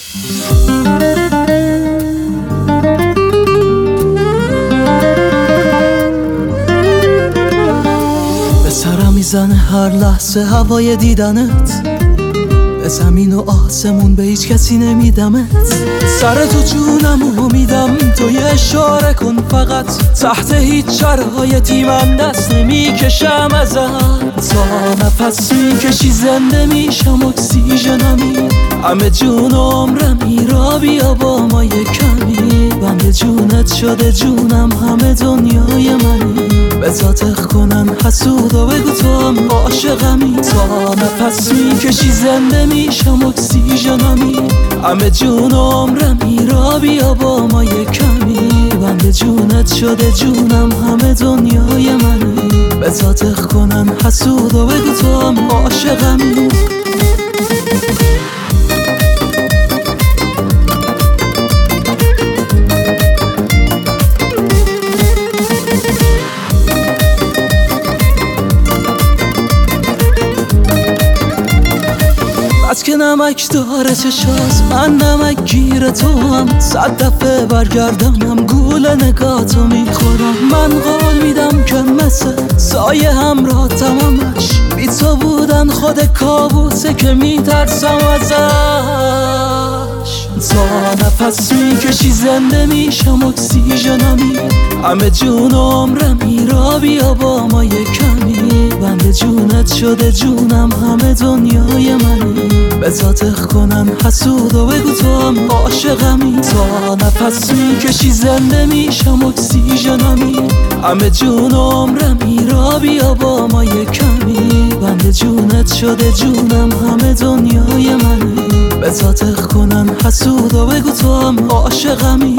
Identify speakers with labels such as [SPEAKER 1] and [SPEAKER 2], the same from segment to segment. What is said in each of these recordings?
[SPEAKER 1] به سرم میزنه هر لحظه هوای دیدنت، به زمین و آسمون به هیچ کسی نمیدمت. سر تو جونمو میدم، تو یه اشاره کن فقط. تحت هیچ شرایطی من دست نمیکشم ازت. تا نفس میکشی زنده میشم، اکسیژنمی. همه جون و عمرمی را بیا با ما یه کمی. بند جونت شده جونم، همه دنیای منی. بزاتخ کنن حسود و بگو تو هم عاشقمی. تا نفس میکشی زنده میشم، اکسیژنمی. همه جون و عمرمی را بیا با ما یه کمی. بند جونت شده جونم، همه دنیای منی. بزاتخ کنن حسود و بگو تو هم عاشقمی. از که نمک داره چشاز، من نمک گیر تو هم. 100 دفعه برگردم گول نگاتو میخورم. من قول میدم که مثل سایه همراه تمامش. بی تو بودن خود کابوسه که میترسم ازش. تا نفس میکشی زنده میشم، اکسیژنمی. همه جون و عمرمی را بیا با ما یه کمی. بند جونت شده جونم، همه دنیای منی. بزاتخ کنن حسود و بگو تو هم عاشقمی. تا نفس میکشی زنده میشم، اکسیژنمی. همه جون و عمرمی را بیا با ما یه کمی. بند جونت شده جونم، همه دنیای منی. بزاتخ کنن حسود و بگو تو هم عاشقمی.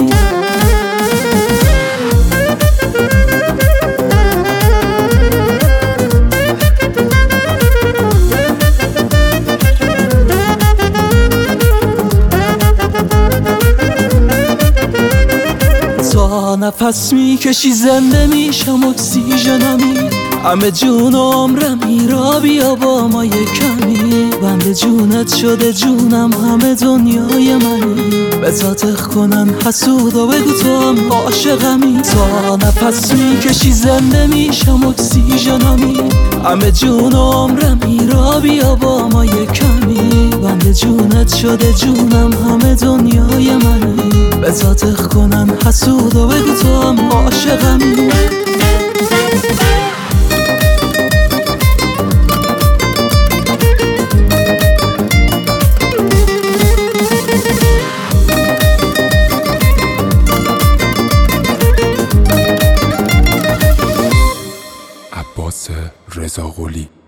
[SPEAKER 1] تا نفس میکشی زنده میشم، اکسیژنمی. همه جون و عمرمی را بیا با ما یه کمی. بند جونت شده جونم، همه دنیای منی. بزاتخ کنن حسود و بگو تو هم عاشقمی. تا نفس میکشی زنده میشم، اکسیژنمی. همه جون و عمرمی را بیا با ما یه کمی. بند جونت شده جونم، همه دنیای منی. بزاتخ کنن حسود و بگو تو هم عاشقمی.
[SPEAKER 2] عباس رضاقلی.